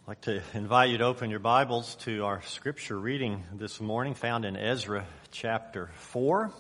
I'd like to invite you to open your Bibles to our scripture reading this morning, found in Ezra chapter 4.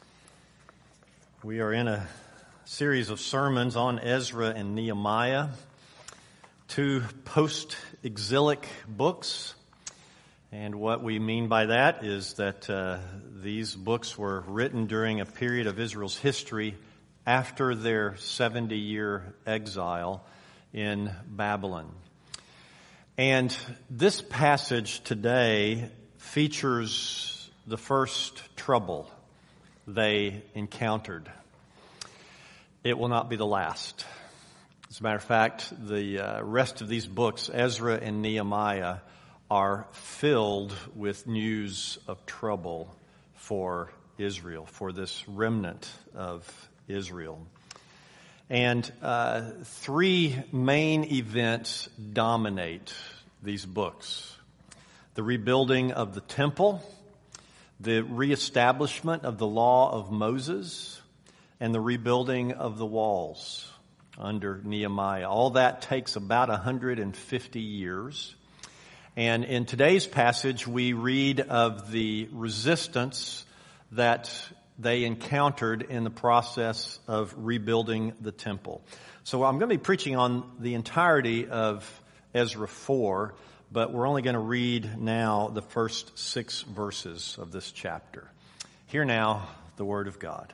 We are in a series of sermons on Ezra and Nehemiah, two post-exilic books. And what we mean by that is that these books were written during a period of Israel's history after their 70-year exile in Babylon. And this passage today features the first trouble they encountered. It will not be the last. As a matter of fact, the rest of these books, Ezra and Nehemiah, are filled with news of trouble for Israel, for this remnant of Israel. And three main events dominate these books: the rebuilding of the temple, the reestablishment of the law of Moses, and the rebuilding of the walls under Nehemiah. All that takes about 150 years. And in today's passage, we read of the resistance that they encountered in the process of rebuilding the temple. So I'm going to be preaching on the entirety of Ezra 4, but we're only going to read now the first 6 verses of this chapter. Hear now the word of God.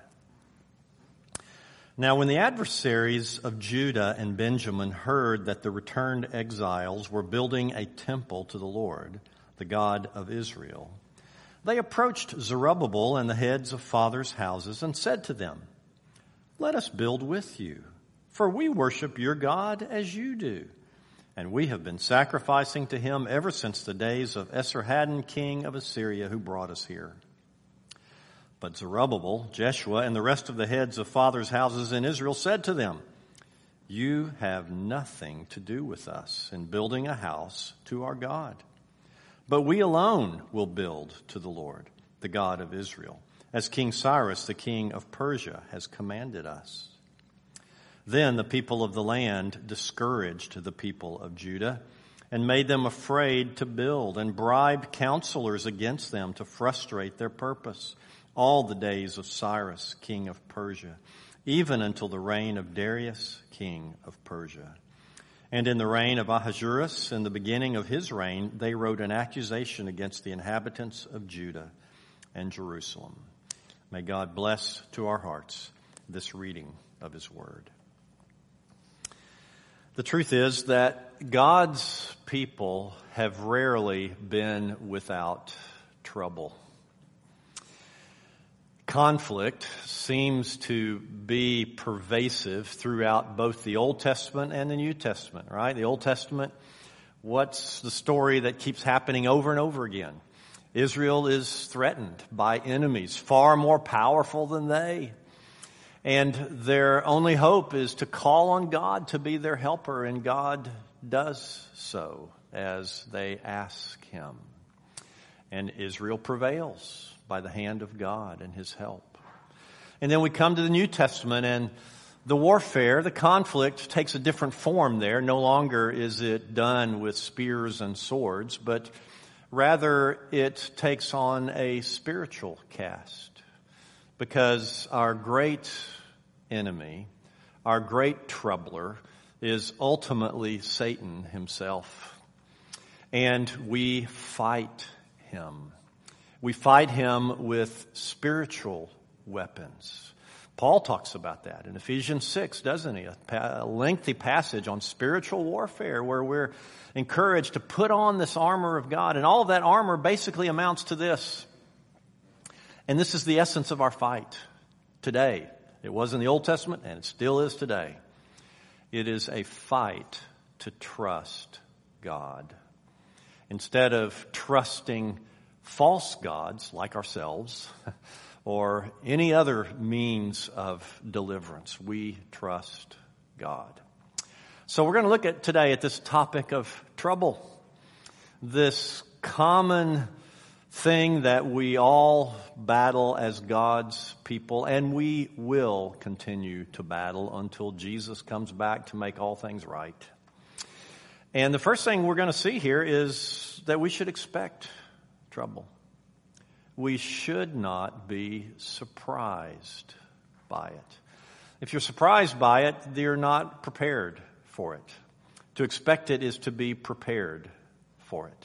Now when the adversaries of Judah and Benjamin heard that the returned exiles were building a temple to the Lord, the God of Israel, they approached Zerubbabel and the heads of fathers' houses and said to them, "Let us build with you, for we worship your God as you do. And we have been sacrificing to him ever since the days of Esarhaddon, king of Assyria, who brought us here." But Zerubbabel, Jeshua, and the rest of the heads of fathers' houses in Israel said to them, "You have nothing to do with us in building a house to our God. But we alone will build to the Lord, the God of Israel, as King Cyrus, the king of Persia, has commanded us." Then the people of the land discouraged the people of Judah and made them afraid to build, and bribed counselors against them to frustrate their purpose all the days of Cyrus, king of Persia, even until the reign of Darius, king of Persia. And in the reign of Ahasuerus, in the beginning of his reign, they wrote an accusation against the inhabitants of Judah and Jerusalem. May God bless to our hearts this reading of his word. The truth is that God's people have rarely been without trouble. Conflict seems to be pervasive throughout both the Old Testament and the New Testament, right? The Old Testament, what's the story that keeps happening over and over again? Israel is threatened by enemies far more powerful than they. And their only hope is to call on God to be their helper, and God does so as they ask him. And Israel prevails by the hand of God and his help. And then we come to the New Testament, and the warfare, the conflict, takes a different form there. No longer is it done with spears and swords, but rather it takes on a spiritual cast. Because our great enemy, our great troubler, is ultimately Satan himself. And we fight him. We fight him with spiritual weapons. Paul talks about that in Ephesians 6, doesn't he? A lengthy passage on spiritual warfare where we're encouraged to put on this armor of God. And all of that armor basically amounts to this. And this is the essence of our fight today. It was in the Old Testament, and it still is today. It is a fight to trust God. Instead of trusting false gods like ourselves or any other means of deliverance, we trust God. So we're going to look at today at this topic of trouble, this common thing that we all battle as God's people, and we will continue to battle until Jesus comes back to make all things right. And the first thing we're going to see here is that we should expect trouble. We should not be surprised by it. If you're surprised by it, you're not prepared for it. To expect it is to be prepared for it.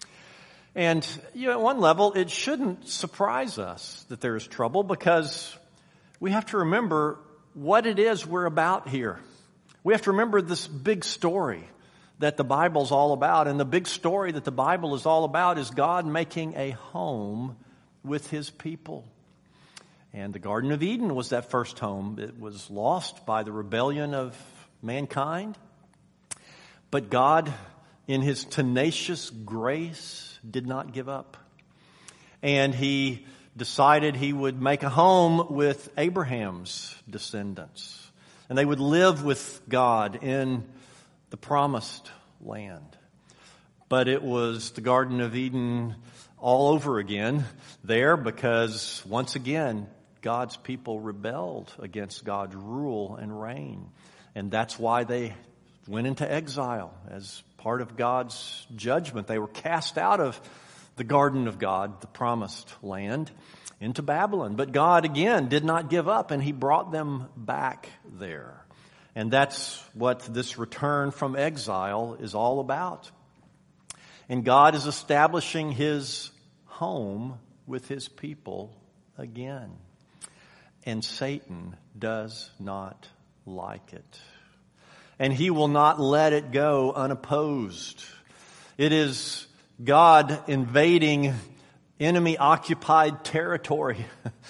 And at one level, it shouldn't surprise us that there is trouble, because we have to remember what it is we're about here. We have to remember this big story that the Bible's all about. And the big story that the Bible is all about is God making a home with His people. And the Garden of Eden was that first home. It was lost by the rebellion of mankind. But God, in His tenacious grace, did not give up. And He decided He would make a home with Abraham's descendants. And they would live with God in the promised land. But it was the Garden of Eden all over again there, because once again, God's people rebelled against God's rule and reign. And that's why they went into exile as part of God's judgment. They were cast out of the garden of God, the promised land, into Babylon. But God again did not give up, and He brought them back there. And that's what this return from exile is all about. And God is establishing His home with His people again. And Satan does not like it. And he will not let it go unopposed. It is God invading enemy-occupied territory,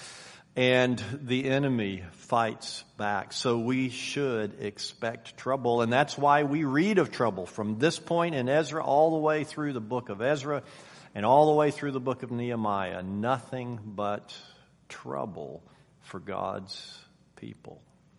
and the enemy fights back. So we should expect trouble, and that's why we read of trouble from this point in Ezra all the way through the book of Ezra and all the way through the book of Nehemiah. Nothing but trouble for God's people.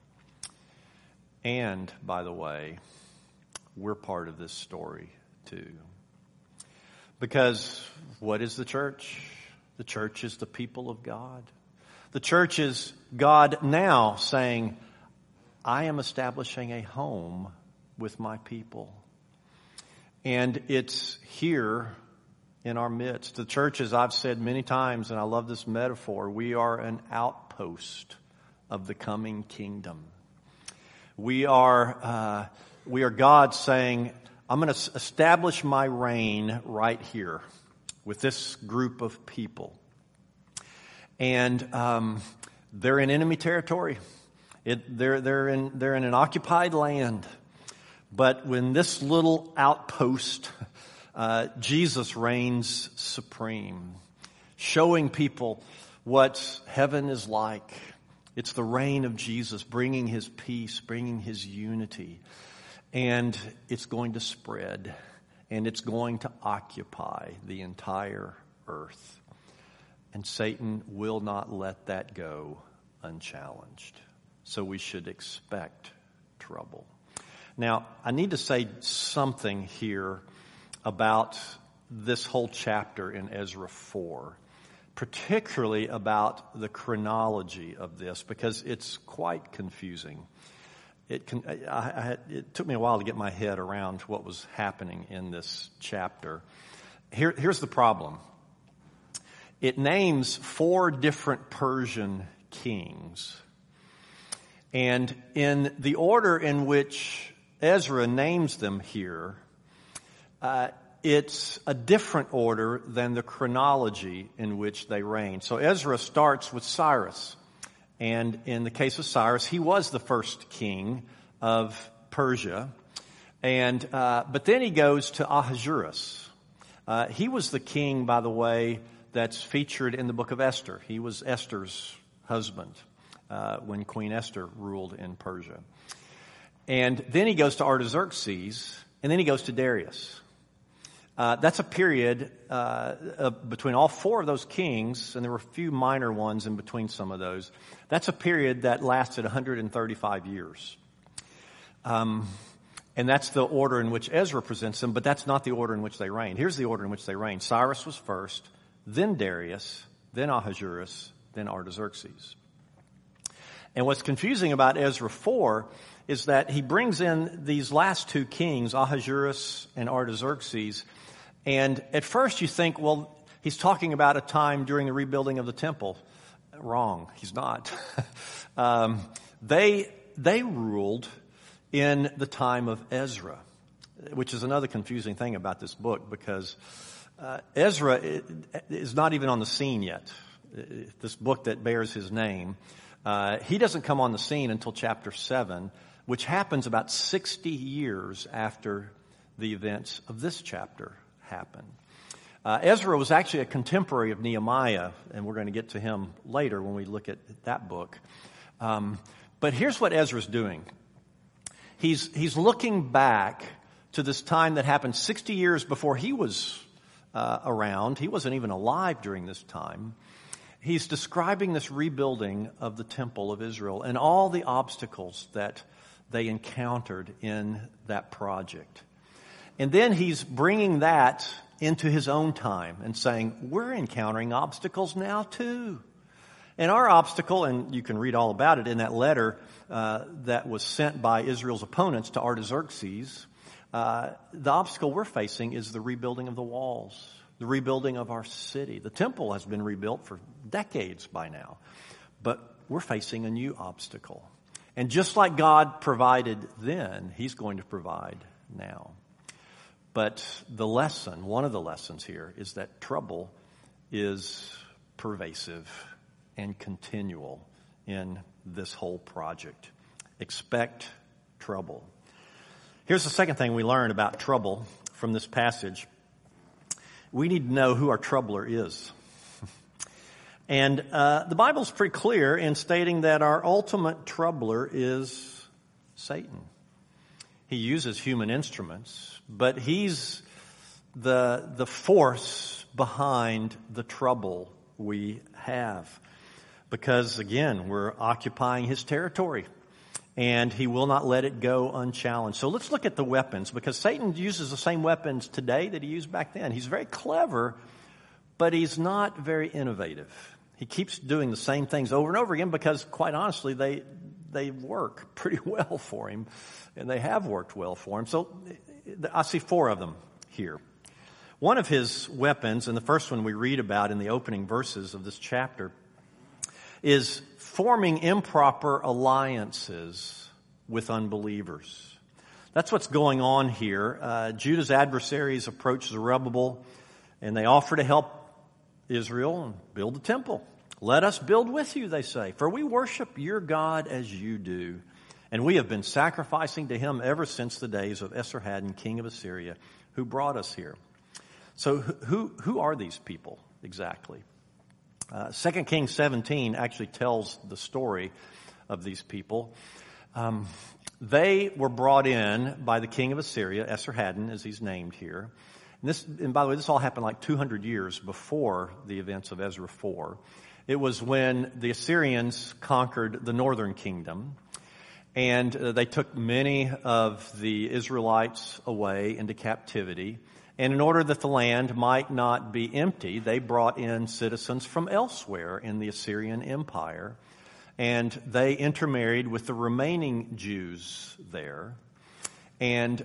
And, by the way, we're part of this story too. Because what is the church? The church is the people of God. The church is God now saying, I am establishing a home with my people. And it's here in our midst. The church, as I've said many times, and I love this metaphor, we are an outpost of the coming kingdom. We are God saying, I'm going to establish my reign right here with this group of people. And they're in enemy territory. They're in an occupied land. But when this little outpost, Jesus reigns supreme, showing people what heaven is like. It's the reign of Jesus, bringing His peace, bringing His unity. And it's going to spread, and it's going to occupy the entire earth. And Satan will not let that go unchallenged. So we should expect trouble. Now, I need to say something here about this whole chapter in Ezra 4. Particularly about the chronology of this, because it's quite confusing. It took me a while to get my head around what was happening in this chapter. Here's the problem. It names 4 different Persian kings. And in the order in which Ezra names them here, it's a different order than the chronology in which they reigned. So Ezra starts with Cyrus. And in the case of Cyrus, he was the first king of Persia. And but then he goes to Ahasuerus. He was the king, by the way, that's featured in the book of Esther. He was Esther's husband when Queen Esther ruled in Persia. And then he goes to Artaxerxes, and then he goes to Darius. That's a period between all 4 of those kings, and there were a few minor ones in between some of those. That's a period that lasted 135 years. And that's the order in which Ezra presents them, but that's not the order in which they reigned. Here's the order in which they reigned. Cyrus was first, then Darius, then Ahasuerus, then Artaxerxes. And what's confusing about Ezra 4 is that he brings in these last two kings, Ahasuerus and Artaxerxes, and at first you think, well, he's talking about a time during the rebuilding of the temple. Wrong. He's not. They ruled in the time of Ezra, which is another confusing thing about this book, because Ezra is not even on the scene yet. This book that bears his name, he doesn't come on the scene until chapter 7, which happens about 60 years after the events of this chapter happen. Ezra was actually a contemporary of Nehemiah, and we're going to get to him later when we look at that book. But here's what Ezra's doing. He's looking back to this time that happened 60 years before he was around. He wasn't even alive during this time. He's describing this rebuilding of the temple of Israel and all the obstacles that they encountered in that project. And then he's bringing that into his own time and saying, we're encountering obstacles now too. And our obstacle, and you can read all about it in that letter that was sent by Israel's opponents to Artaxerxes, the obstacle we're facing is the rebuilding of the walls, the rebuilding of our city. The temple has been rebuilt for decades by now, but we're facing a new obstacle. And just like God provided then, He's going to provide now. But the lesson, one of the lessons here, is that trouble is pervasive and continual in this whole project. Expect trouble. Here's the second thing we learn about trouble from this passage. We need to know who our troubler is. And the Bible's pretty clear in stating that our ultimate troubler is Satan. He uses human instruments, but he's the force behind the trouble we have. Because, again, we're occupying his territory, and he will not let it go unchallenged. So let's look at the weapons, because Satan uses the same weapons today that he used back then. He's very clever, but he's not very innovative. He keeps doing the same things over and over again because, quite honestly, they work pretty well for him, and they have worked well for him. So I see four of them here. One of his weapons, and the first one we read about in the opening verses of this chapter, is forming improper alliances with unbelievers. That's what's going on here. Judah's adversaries approach Zerubbabel, and they offer to help Israel and build the temple. Let us build with you, they say, for we worship your God as you do. And we have been sacrificing to him ever since the days of Esarhaddon, king of Assyria, who brought us here. So who are these people exactly? 2 Kings 17 actually tells the story of these people. They were brought in by the king of Assyria, Esarhaddon, as he's named here. And by the way, this all happened like 200 years before the events of Ezra 4. It was when the Assyrians conquered the northern kingdom, and they took many of the Israelites away into captivity. And in order that the land might not be empty, they brought in citizens from elsewhere in the Assyrian Empire, and they intermarried with the remaining Jews there. And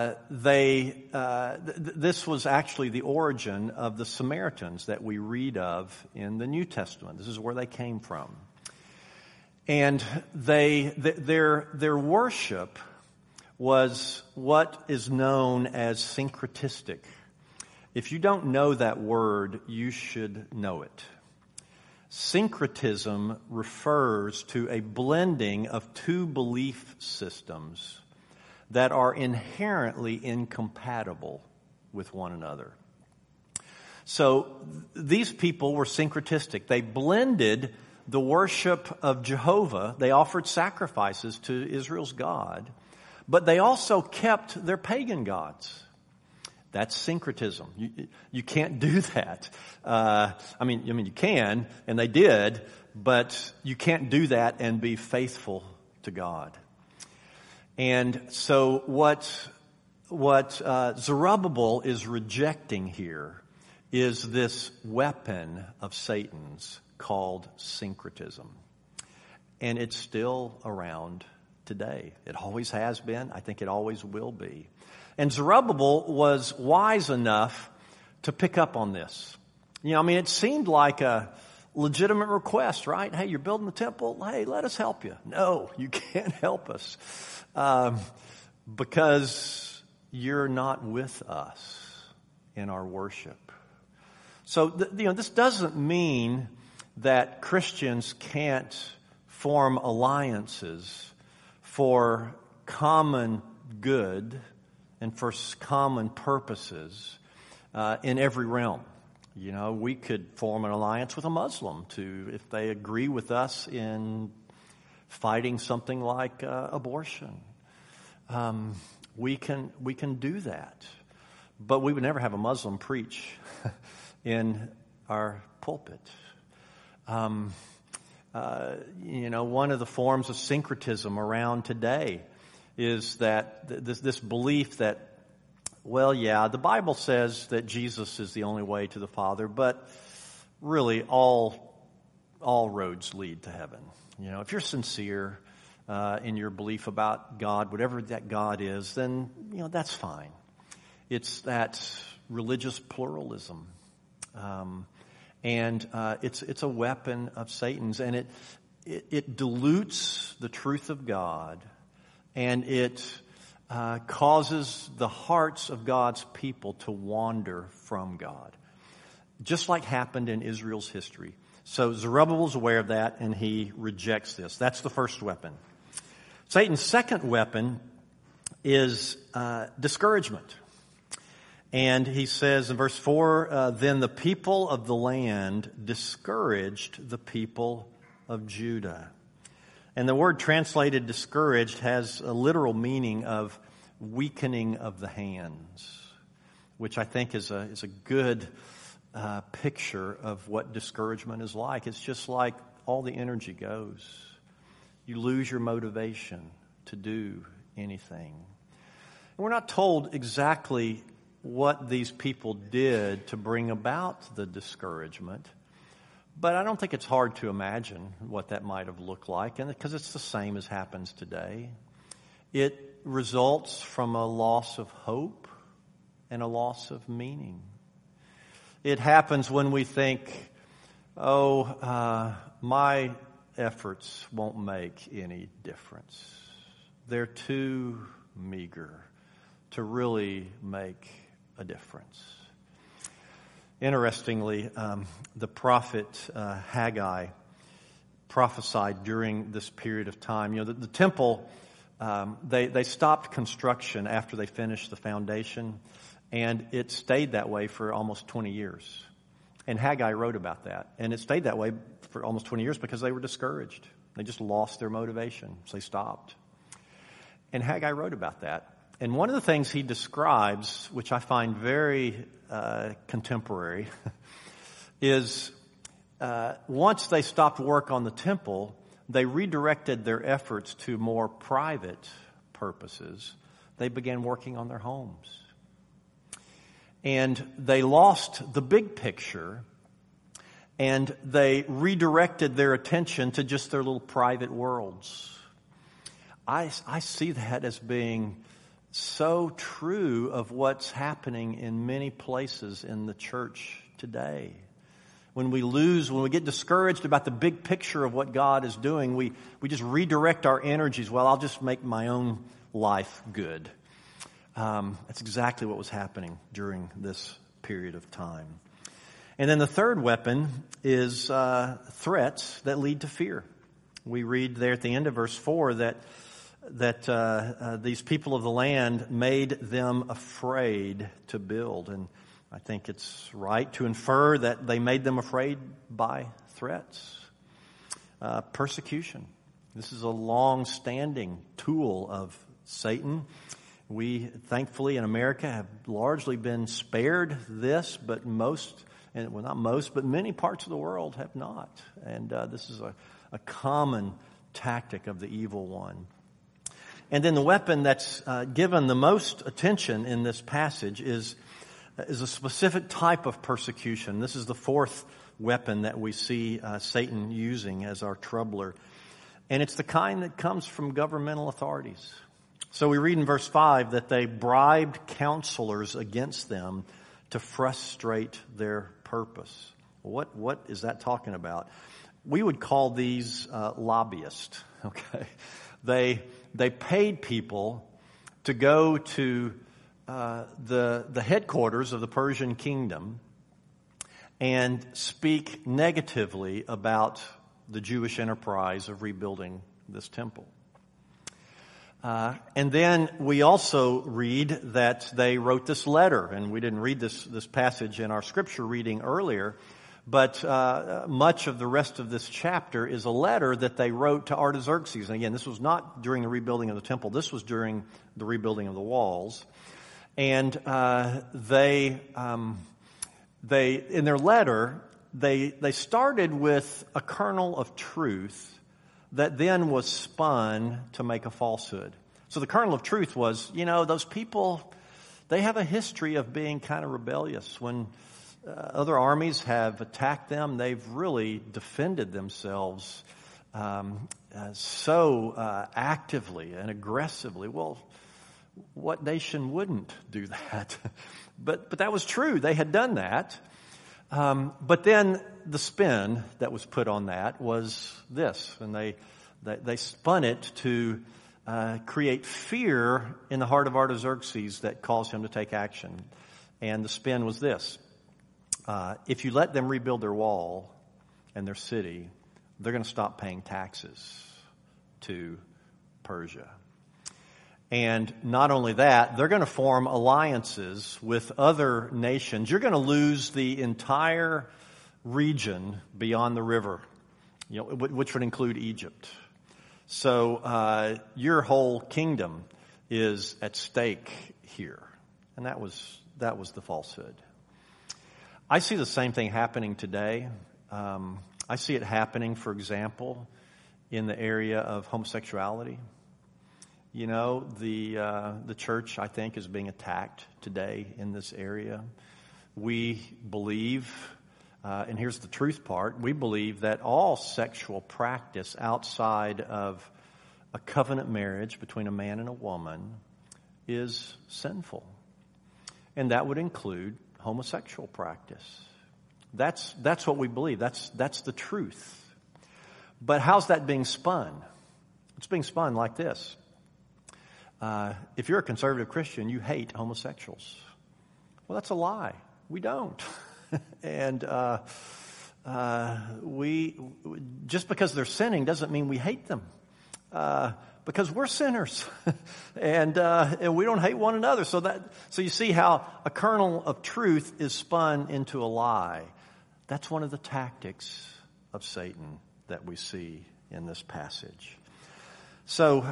this was actually the origin of the Samaritans that we read of in the New Testament. This is where they came from. And their worship was what is known as syncretistic. If you don't know that word, you should know it. Syncretism refers to a blending of two belief systems that are inherently incompatible with one another. So these people were syncretistic. They blended the worship of Jehovah. They offered sacrifices to Israel's God, but they also kept their pagan gods. That's syncretism. You can't do that. I mean, you can, and they did, but you can't do that and be faithful to God. And so what Zerubbabel is rejecting here is this weapon of Satan's called syncretism. and it's still around today. It always has been. I think it always will be. And Zerubbabel was wise enough to pick up on this. It seemed like a legitimate request, right? Hey, you're building the temple. Hey, let us help you. No, you can't help us because you're not with us in our worship. So, this doesn't mean that Christians can't form alliances for common good and for common purposes in every realm. We could form an alliance with a Muslim if they agree with us in fighting something like abortion. We can do that, but we would never have a Muslim preach in our pulpit. One of the forms of syncretism around today is that this belief that, the Bible says that Jesus is the only way to the Father, but really all roads lead to heaven. If you're sincere in your belief about God, whatever that God is, then, that's fine. It's that religious pluralism. And it's a weapon of Satan's, and it dilutes the truth of God, and it causes the hearts of God's people to wander from God, just like happened in Israel's history. So Zerubbabel's aware of that, and he rejects this. That's the first weapon. Satan's second weapon is discouragement. And he says in verse 4, then the people of the land discouraged the people of Judah. And the word translated discouraged has a literal meaning of weakening of the hands, which I think is a good picture of what discouragement is like. It's just like all the energy goes. You lose your motivation to do anything. And we're not told exactly what these people did to bring about the discouragement, but I don't think it's hard to imagine what that might have looked like, and because it's the same as happens today. It results from a loss of hope and a loss of meaning. It happens when we think, my efforts won't make any difference. They're too meager to really make a difference. Interestingly, the prophet Haggai prophesied during this period of time. The temple, they stopped construction after they finished the foundation, and it stayed that way for almost 20 years. And Haggai wrote about that. And it stayed that way for almost 20 years because they were discouraged. They just lost their motivation, so they stopped. And Haggai wrote about that. And one of the things he describes, which I find very contemporary, is once they stopped work on the temple, they redirected their efforts to more private purposes. They began working on their homes. And they lost the big picture, and they redirected their attention to just their little private worlds. I see that as being so true of what's happening in many places in the church today. When we get discouraged about the big picture of what God is doing, we just redirect our energies. Well, I'll just make my own life good. That's exactly what was happening during this period of time. And then the third weapon is threats that lead to fear. We read there at the end of verse 4 that these people of the land made them afraid to build. And I think it's right to infer that they made them afraid by threats. Persecution. This is a long-standing tool of Satan. We, thankfully, in America have largely been spared this, but many parts of the world have not. And this is a common tactic of the evil one. And then the weapon that's given the most attention in this passage is a specific type of persecution. This is the fourth weapon that we see Satan using as our troubler. And it's the kind that comes from governmental authorities. So we read in verse 5 that they bribed counselors against them to frustrate their purpose. What is that talking about? We would call these lobbyists. Okay, they paid people to go to the headquarters of the Persian kingdom and speak negatively about the Jewish enterprise of rebuilding this temple. And then we also read that they wrote this letter, and we didn't read this passage in our scripture reading earlier, but much of the rest of this chapter is a letter that they wrote to Artaxerxes. And again, this was not during the rebuilding of the temple. This was during the rebuilding of the walls. And they in their letter, they started with a kernel of truth that then was spun to make a falsehood. So the kernel of truth was, those people, they have a history of being kind of rebellious. When other armies have attacked them, they've really defended themselves so actively and aggressively. Well, what nation wouldn't do that? But that was true. They had done that. But then the spin that was put on that was this, and they spun it to create fear in the heart of Artaxerxes that caused him to take action. And the spin was this: if you let them rebuild their wall and their city, they're going to stop paying taxes to Persia. And not only that, they're going to form alliances with other nations. You're going to lose the entire region beyond the river, which would include Egypt. So your whole kingdom is at stake here. And that was the falsehood. I see the same thing happening today. I see it happening, for example, in the area of homosexuality. The church, I think, is being attacked today in this area. We believe, and here's the truth part, we believe that all sexual practice outside of a covenant marriage between a man and a woman is sinful. And that would include homosexual practice. That's what we believe. That's the truth. But how's that being spun? It's being spun like this. If you're a conservative Christian, you hate homosexuals. Well, that's a lie. We don't. And we just because they're sinning doesn't mean we hate them. Because we're sinners, and we don't hate one another. So you see how a kernel of truth is spun into a lie. That's one of the tactics of Satan that we see in this passage. So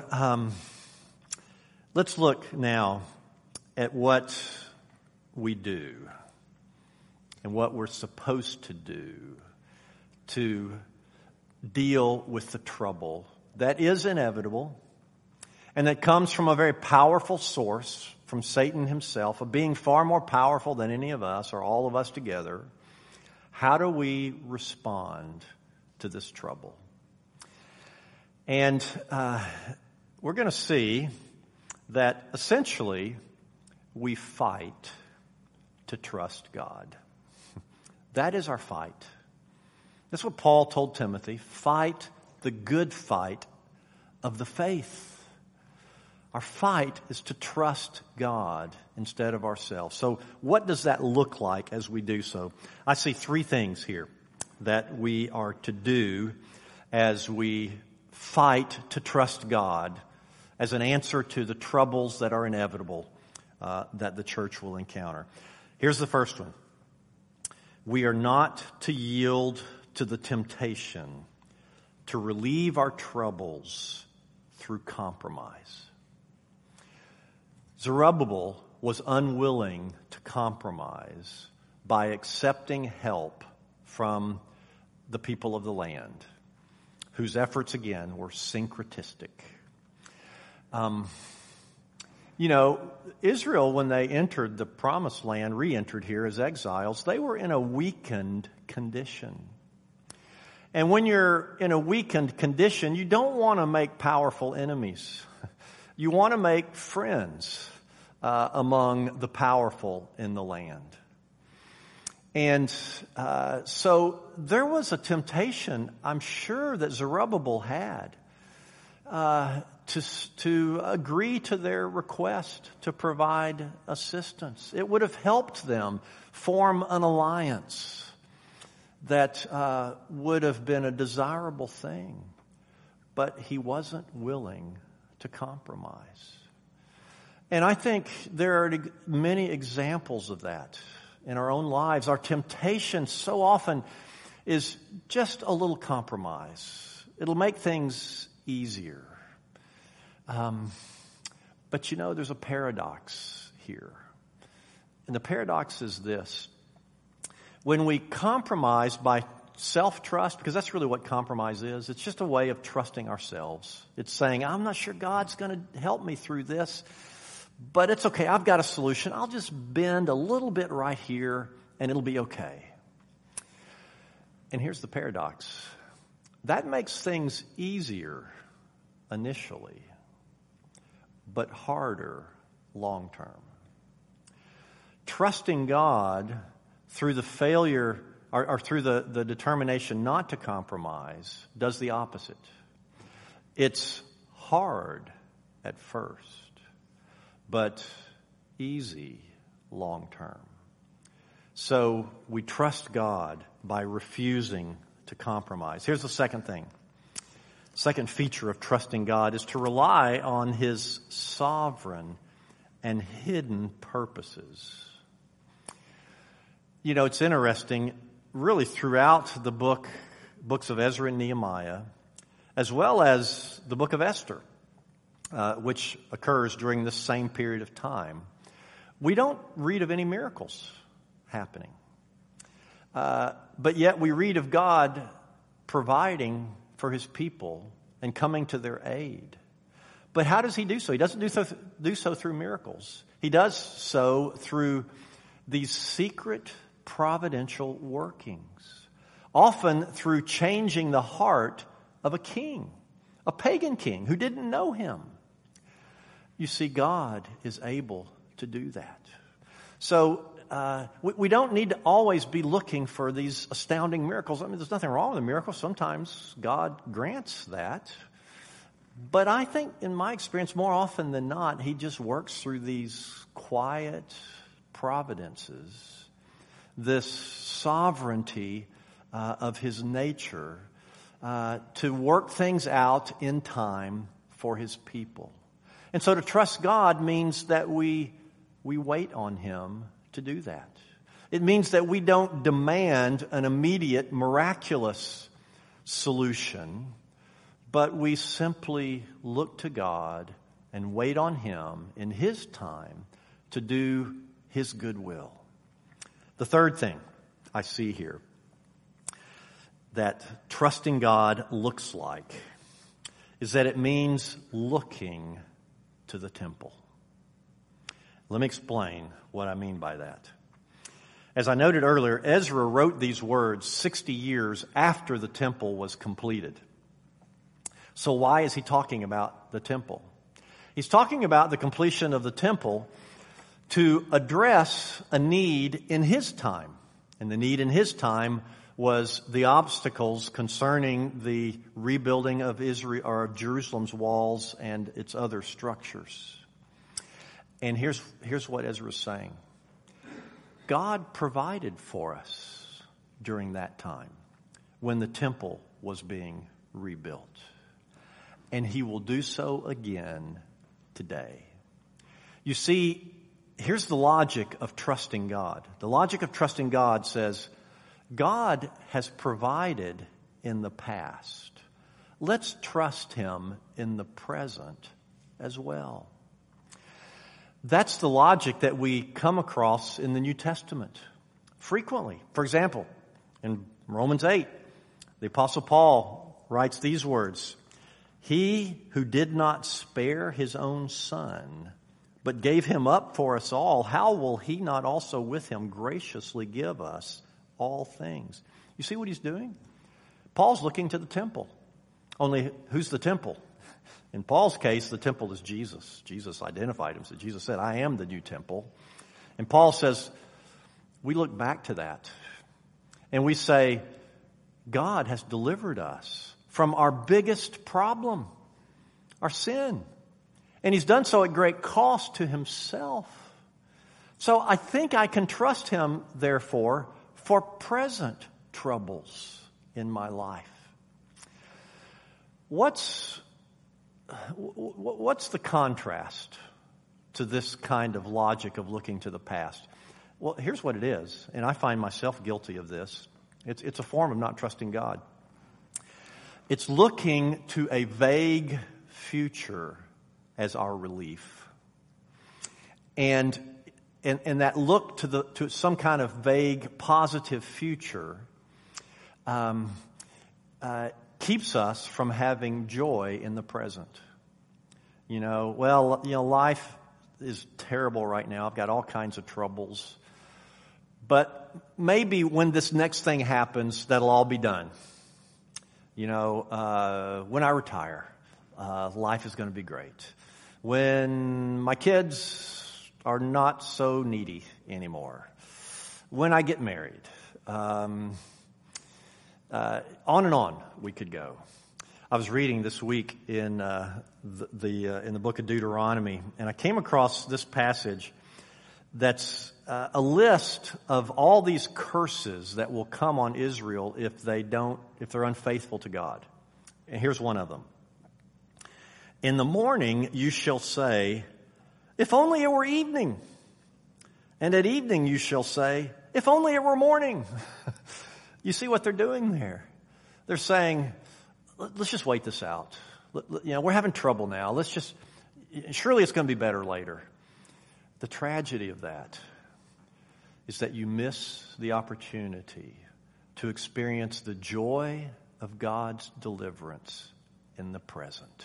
let's look now at what we do and what we're supposed to do to deal with the trouble that is inevitable and that comes from a very powerful source, from Satan himself, a being far more powerful than any of us or all of us together. How do we respond to this trouble? And we're going to see that essentially we fight to trust God. That is our fight. That's what Paul told Timothy. Fight the good fight of the faith. Our fight is to trust God instead of ourselves. So what does that look like as we do so? I see three things here that we are to do as we fight to trust God as an answer to the troubles that are inevitable that the church will encounter. Here's the first one. We are not to yield to the temptation to relieve our troubles through compromise. Zerubbabel was unwilling to compromise by accepting help from the people of the land, whose efforts, again, were syncretistic. Israel, when they entered the promised land, re-entered here as exiles, they were in a weakened condition. And when you're in a weakened condition, you don't want to make powerful enemies. You want to make friends among the powerful in the land. And so there was a temptation, I'm sure, that Zerubbabel had to agree to their request to provide assistance. It would have helped them form an alliance that would have been a desirable thing. But he wasn't willing to compromise. And I think there are many examples of that in our own lives. Our temptation so often is just a little compromise. It'll make things easier. But there's a paradox here. And the paradox is this. When we compromise by self-trust, because that's really what compromise is, it's just a way of trusting ourselves. It's saying, I'm not sure God's going to help me through this, but it's okay. I've got a solution. I'll just bend a little bit right here and it'll be okay. And here's the paradox. That makes things easier initially, but harder long term. Trusting God through the failure or through the determination not to compromise does the opposite. It's hard at first, but easy long term. So we trust God by refusing to compromise. Here's the second thing. Second feature of trusting God is to rely on His sovereign and hidden purposes. It's interesting, really throughout the books of Ezra and Nehemiah, as well as the book of Esther, which occurs during this same period of time, we don't read of any miracles happening. But yet we read of God providing for His people and coming to their aid. But how does He do so? He doesn't do so through miracles. He does so through these secret providential workings, often through changing the heart of a king, a pagan king who didn't know Him. You see, God is able to do that. So we don't need to always be looking for these astounding miracles. I mean, there's nothing wrong with a miracle. Sometimes God grants that. But I think, in my experience, more often than not, He just works through these quiet providences, this sovereignty of His nature to work things out in time for His people. And so to trust God means that we wait on Him to do that. It means that we don't demand an immediate, miraculous solution, but we simply look to God and wait on Him in His time to do His good will. The third thing I see here that trusting God looks like is that it means looking to the temple. Let me explain what I mean by that. As I noted earlier, Ezra wrote these words 60 years after the temple was completed. So why is he talking about the temple? He's talking about the completion of the temple to address a need in his time. And the need in his time was the obstacles concerning the rebuilding of Israel or Jerusalem's walls and its other structures. And here's what Ezra is saying. God provided for us during that time when the temple was being rebuilt. And He will do so again today. You see, here's the logic of trusting God. The logic of trusting God says, God has provided in the past. Let's trust Him in the present as well. That's the logic that we come across in the New Testament frequently. For example, in Romans 8, the Apostle Paul writes these words, "He who did not spare His own Son, but gave Him up for us all, how will He not also with Him graciously give us all things?" You see what he's doing? Paul's looking to the temple. Only, who's the temple? In Paul's case, the temple is Jesus. Jesus identified him. So Jesus said, I am the new temple. And Paul says, we look back to that. And we say, God has delivered us from our biggest problem, our sin. And he's done so at great cost to himself. So I think I can trust him, therefore, for present troubles in my life. What's the contrast to this kind of logic of looking to the past? Well, here's what it is, and I find myself guilty of this. It's a form of not trusting God. It's looking to a vague future as our relief. And that look to some kind of vague positive future keeps us from having joy in the present. Life is terrible right now. I've got all kinds of troubles. But maybe when this next thing happens, that'll all be done. When I retire, life is going to be great. When my kids are not so needy anymore. When I get married. On and on we could go. I was reading this week in the book of Deuteronomy, and I came across this passage that's a list of all these curses that will come on Israel if they're unfaithful to God. And here's one of them. In the morning you shall say, if only it were evening. And at evening you shall say, if only it were morning. You see what they're doing there? They're saying, let's just wait this out. We're having trouble now. Surely it's going to be better later. The tragedy of that is that you miss the opportunity to experience the joy of God's deliverance in the present.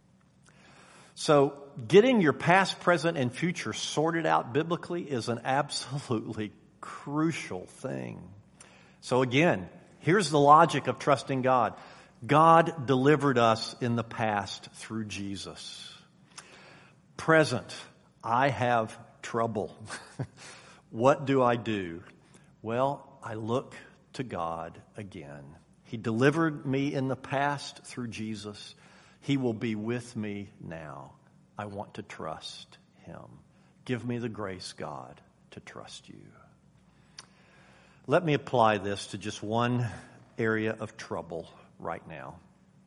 So getting your past, present, and future sorted out biblically is an absolutely crucial thing. So again, here's the logic of trusting God. God delivered us in the past through Jesus. Present, I have trouble. What do I do? Well, I look to God again. He delivered me in the past through Jesus. He will be with me now. I want to trust him. Give me the grace, God, to trust you. Let me apply this to just one area of trouble right now.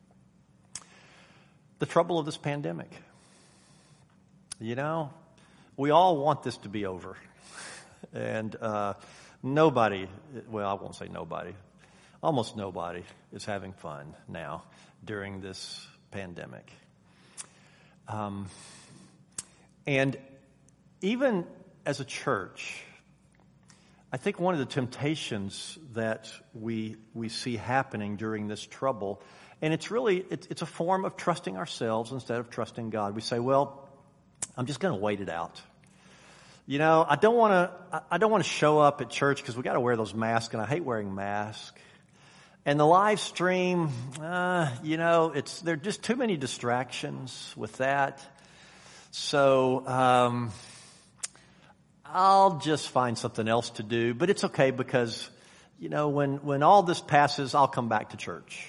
The trouble of this pandemic. We all want this to be over. And nobody, well, I won't say nobody, almost nobody is having fun now during this pandemic. And even as a church, I think one of the temptations that we see happening during this trouble, and it's a form of trusting ourselves instead of trusting God. We say, well, I'm just going to wait it out. I don't want to show up at church because we got to wear those masks, and I hate wearing masks. And the live stream, there are just too many distractions with that. So I'll just find something else to do. But it's okay because, when all this passes, I'll come back to church.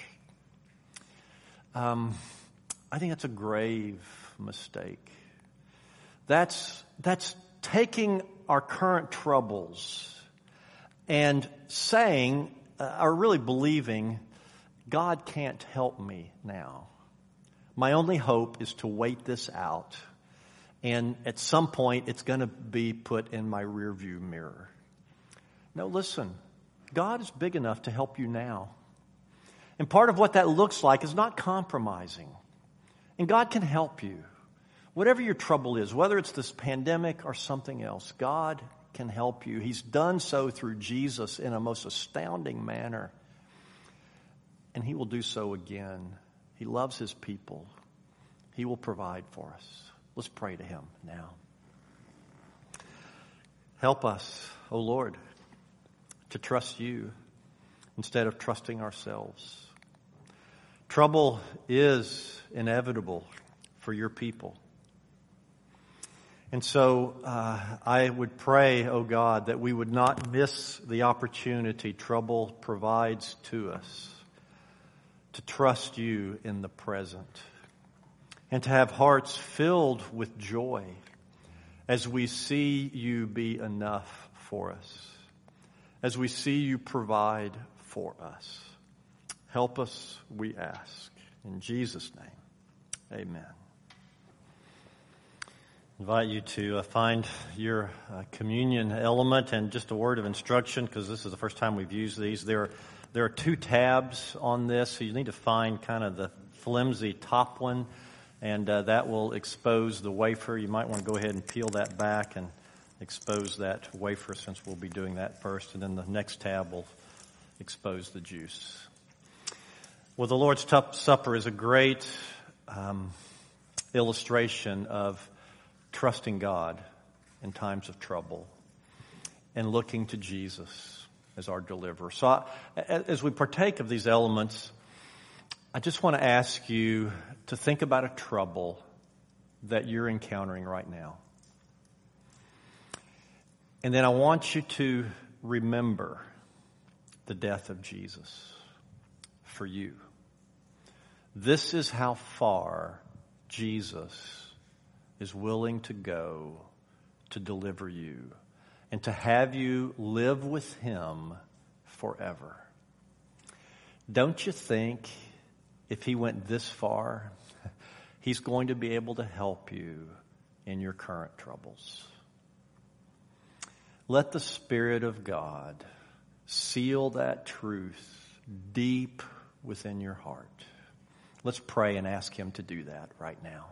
I think that's a grave mistake. That's taking our current troubles and saying, are really believing, God can't help me now. My only hope is to wait this out. And at some point, it's going to be put in my rearview mirror. No, listen. God is big enough to help you now. And part of what that looks like is not compromising. And God can help you. Whatever your trouble is, whether it's this pandemic or something else, God can help you. He's done so through Jesus in a most astounding manner. And he will do so again. He loves his people. He will provide for us. Let's pray to him now. Help us, O Lord, to trust you instead of trusting ourselves. Trouble is inevitable for your people. And so I would pray, oh God, that we would not miss the opportunity trouble provides to us to trust you in the present and to have hearts filled with joy as we see you be enough for us, as we see you provide for us. Help us, we ask. In Jesus' name, amen. I invite you to find your communion element, and just a word of instruction, because this is the first time we've used these. There are 2 tabs on this, so you need to find kind of the flimsy top one, and that will expose the wafer. You might want to go ahead and peel that back and expose that wafer, since we'll be doing that first, and then the next tab will expose the juice. Well, the Lord's Supper is a great illustration of trusting God in times of trouble and looking to Jesus as our deliverer. So as we partake of these elements, I just want to ask you to think about a trouble that you're encountering right now. And then I want you to remember the death of Jesus for you. This is how far Jesus is willing to go to deliver you and to have you live with him forever. Don't you think if he went this far, he's going to be able to help you in your current troubles? Let the Spirit of God seal that truth deep within your heart. Let's pray and ask him to do that right now.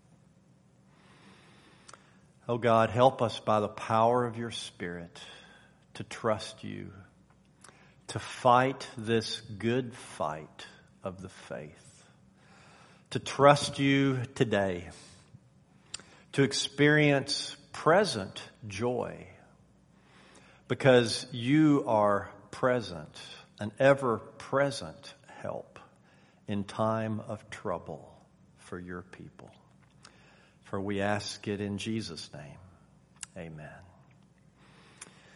Oh God, help us by the power of your Spirit to trust you, to fight this good fight of the faith, to trust you today, to experience present joy, because you are present, an ever-present help in time of trouble for your people. For we ask it in Jesus' name. Amen.